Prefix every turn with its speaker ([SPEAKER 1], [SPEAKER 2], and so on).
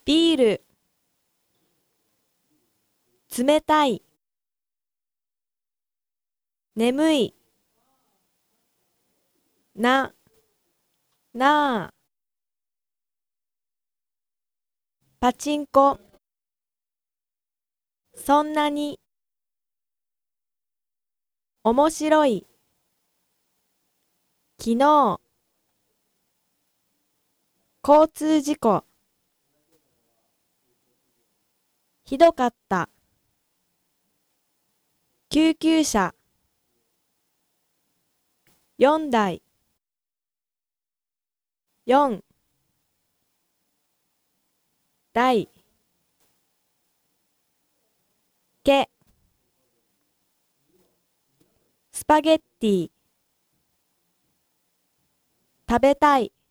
[SPEAKER 1] ビール、冷たい、眠い、な、なあ、パチンコ、そんなに、面白い、昨日、交通事故、ひどかった、救急車、4台、4、台、け、スパゲッティ、食べたい。